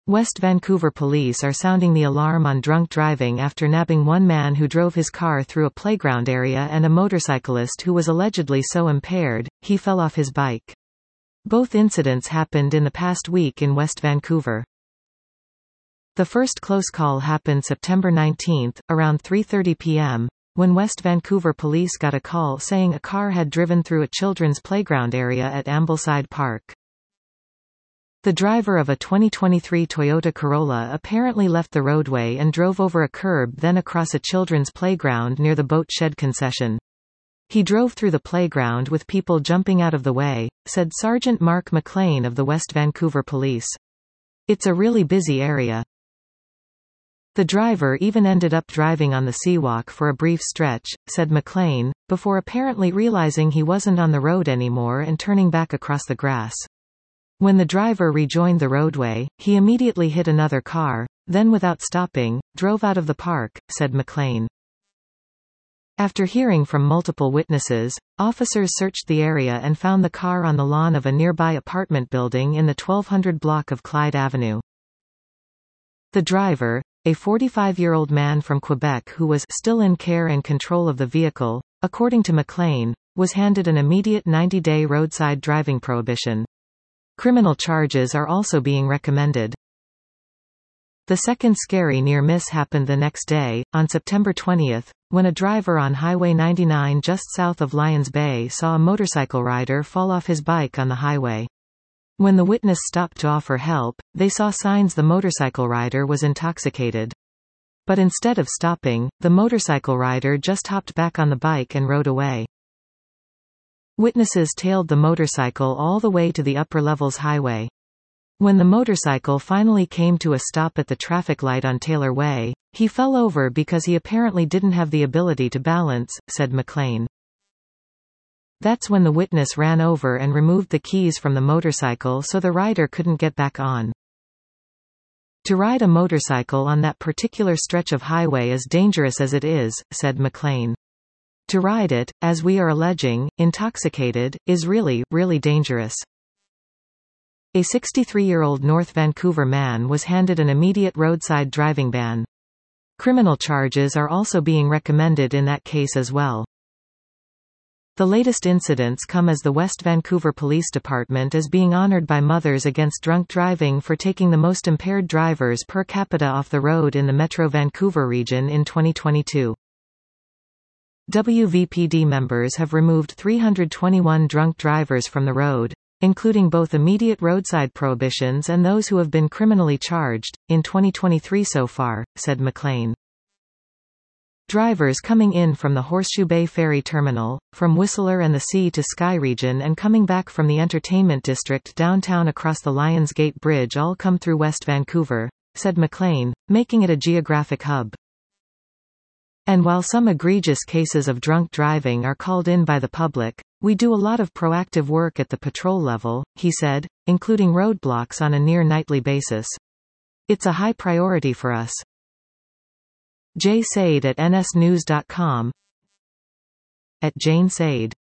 West Vancouver police are sounding the alarm on drunk driving after nabbing one man who drove his car through a playground area and a motorcyclist who was allegedly so impaired, he fell off his bike. Both incidents happened in the past week in West Vancouver. The first close call happened September 19, around 3:30 p.m., when West Vancouver police got a call saying a car had driven through a children's playground area at Ambleside Park. The driver of a 2023 Toyota Corolla apparently left the roadway and drove over a curb, then across a children's playground near the Boat Shed concession. He drove through the playground with people jumping out of the way, said Sergeant Mark McLean of the West Vancouver Police. It's a really busy area. The driver even ended up driving on the seawalk for a brief stretch, said McLean, before apparently realizing he wasn't on the road anymore and turning back across the grass. When the driver rejoined the roadway, he immediately hit another car, then without stopping, drove out of the park, said McLean. After hearing from multiple witnesses, officers searched the area and found the car on the lawn of a nearby apartment building in the 1200 block of Clyde Avenue. The driver, a 45-year-old man from Quebec who was still in care and control of the vehicle, according to McLean, was handed an immediate 90-day roadside driving prohibition. Criminal charges are also being recommended. The second scary near-miss happened the next day, on September 20, when a driver on Highway 99 just south of Lions Bay saw a motorcycle rider fall off his bike on the highway. When the witness stopped to offer help, they saw signs the motorcycle rider was intoxicated. But instead of stopping, the motorcycle rider just hopped back on the bike and rode away. Witnesses tailed the motorcycle all the way to the upper levels highway. When the motorcycle finally came to a stop at the traffic light on Taylor Way, he fell over because he apparently didn't have the ability to balance, said McLean. That's when the witness ran over and removed the keys from the motorcycle so the rider couldn't get back on. To ride a motorcycle on that particular stretch of highway is dangerous as it is, said McLean. To ride it, as we are alleging, intoxicated, is really, really dangerous. A 63-year-old North Vancouver man was handed an immediate roadside driving ban. Criminal charges are also being recommended in that case as well. The latest incidents come as the West Vancouver Police Department is being honored by Mothers Against Drunk Driving for taking the most impaired drivers per capita off the road in the Metro Vancouver region in 2022. WVPD members have removed 321 drunk drivers from the road, including both immediate roadside prohibitions and those who have been criminally charged, in 2023 so far, said McLean. Drivers coming in from the Horseshoe Bay Ferry Terminal, from Whistler and the Sea to Sky region and coming back from the Entertainment District downtown across the Lions Gate Bridge all come through West Vancouver, said McLean, making it a geographic hub. And while some egregious cases of drunk driving are called in by the public, we do a lot of proactive work at the patrol level, he said, including roadblocks on a near-nightly basis. It's a high priority for us. Jay Said at nsnews.com. At Jane Said.